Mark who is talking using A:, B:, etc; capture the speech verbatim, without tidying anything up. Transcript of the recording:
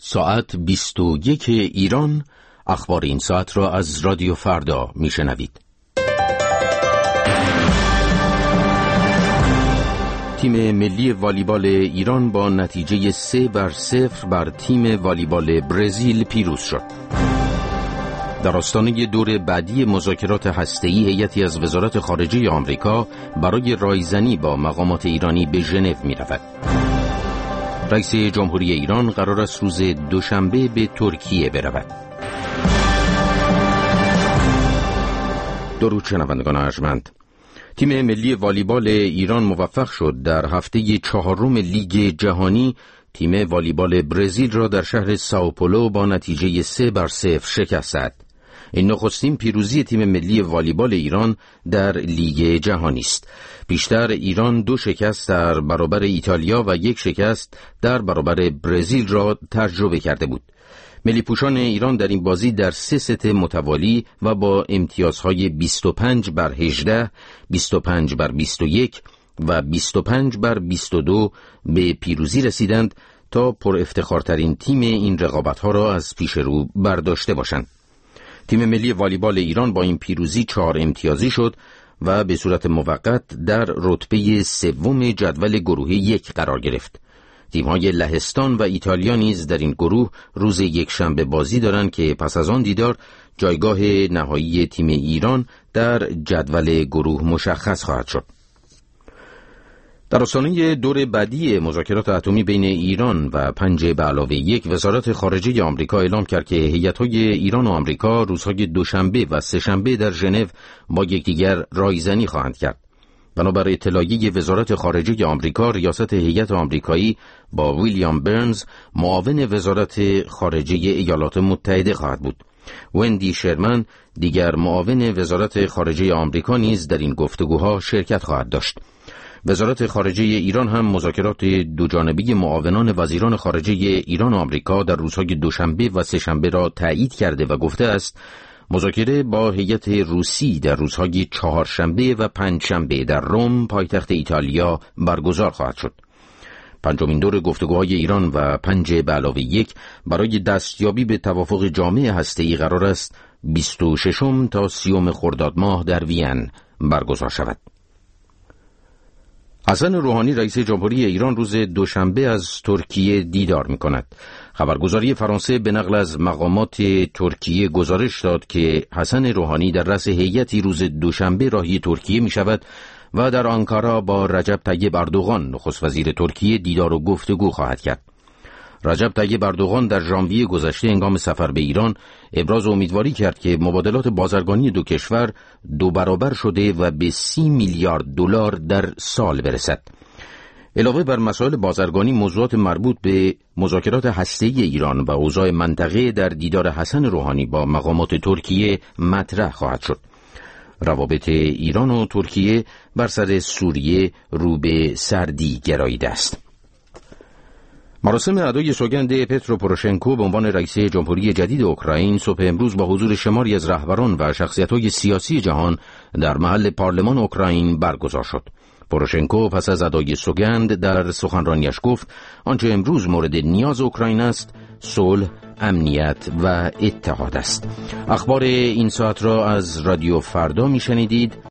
A: ساعت بیست و یک ایران. اخبار این ساعت را از رادیو فردا میشنوید. تیم ملی والیبال ایران با نتیجه سه بر صفر بر تیم والیبال برزیل پیروز شد. در آستانه دور بعدی مذاکرات هسته‌ای هیئتی از وزارت خارجه آمریکا برای رایزنی با مقامات ایرانی به ژنو می‌رود. رئیس جمهوری ایران قرار است روز دوشنبه به ترکیه برود. درود شنوندگان ارجمند. تیم ملی والیبال ایران موفق شد در هفته چهارم لیگ جهانی تیم والیبال برزیل را در شهر سائوپولو با نتیجه سه بر صفر شکست. این نخستین پیروزی تیم ملی والیبال ایران در لیگ جهانی است. بیشتر ایران دو شکست در برابر ایتالیا و یک شکست در برابر برزیل را تجربه کرده بود. ملی پوشان ایران در این بازی در سه ست متوالی و با امتیازهای بیست و پنج بر هجده، بیست و پنج بر بیست و یک و بیست و پنج بر بیست و دو به پیروزی رسیدند تا پر افتخارترین تیم این رقابت‌ها را از پیش رو برداشته باشند. تیم ملی والیبال ایران با این پیروزی چهار امتیازی شد و به صورت موقت در رتبه سوم جدول گروه یک قرار گرفت. تیم‌های لهستان و ایتالیا نیز در این گروه روز یکشنبه بازی دارند که پس از آن دیدار جایگاه نهایی تیم ایران در جدول گروه مشخص خواهد شد. در آستانه دور بعدی مذاکرات اتمی بین ایران و پنج به علاوه یک، وزارت خارجه آمریکا اعلام کرد که هیئت‌های ایران و آمریکا روزهای دوشنبه و سه‌شنبه در ژنو با یکدیگر رایزنی خواهند کرد. بنابر اطلاعیه وزارت خارجه آمریکا، ریاست هیئت آمریکایی با ویلیام برنز معاون وزارت خارجه ایالات متحده خواهد بود. وندی شرمن دیگر معاون وزارت خارجه آمریکا نیز در این گفتگوها شرکت خواهد داشت. وزارت خارجه ایران هم مذاکرات دوجانبه معاونان وزیران خارجه ایران و آمریکا در روزهای دوشنبه و سه‌شنبه را تایید کرده و گفته است مذاکره با هیئت روسی در روزهای چهارشنبه و پنجشنبه در روم پایتخت ایتالیا برگزار خواهد شد. پنجمین دور گفتگوهای ایران و پنج به علاوه یک برای دستیابی به توافق جامع هسته‌ای قرار است بیست و ششم تا سیوم خرداد ماه در وین برگزار شود. حسن روحانی رئیس جمهوری ایران روز دوشنبه از ترکیه دیدار می کند. خبرگزاری فرانسه به نقل از مقامات ترکیه گزارش داد که حسن روحانی در رأس هیئتی روز دوشنبه راهی ترکیه می شود و در آنکارا با رجب طیب اردوغان نخست وزیر ترکیه دیدار و گفتگو خواهد کرد. رجب طیب اردوغان در ژانویه گذشته هنگام سفر به ایران ابراز امیدواری کرد که مبادلات بازرگانی دو کشور دو برابر شده و به سی میلیارد دلار در سال برسد. علاوه بر مسائل بازرگانی، موضوعات مربوط به مذاکرات هسته‌ای ایران و اوضاع منطقه در دیدار حسن روحانی با مقامات ترکیه مطرح خواهد شد. روابط ایران و ترکیه بر سر سوریه رو به سردی گراییده است. مراسم ادای سوگند پترو پوروشنکو به عنوان رئیس جمهوری جدید اوکراین صبح امروز با حضور شماری از رهبران و شخصیت‌های سیاسی جهان در محل پارلمان اوکراین برگزار شد. پوروشنکو پس از ادای سوگند در سخنرانیش گفت آنچه امروز مورد نیاز اوکراین است صلح، امنیت و اتحاد است. اخبار این ساعت را از رادیو فردا میشنیدید.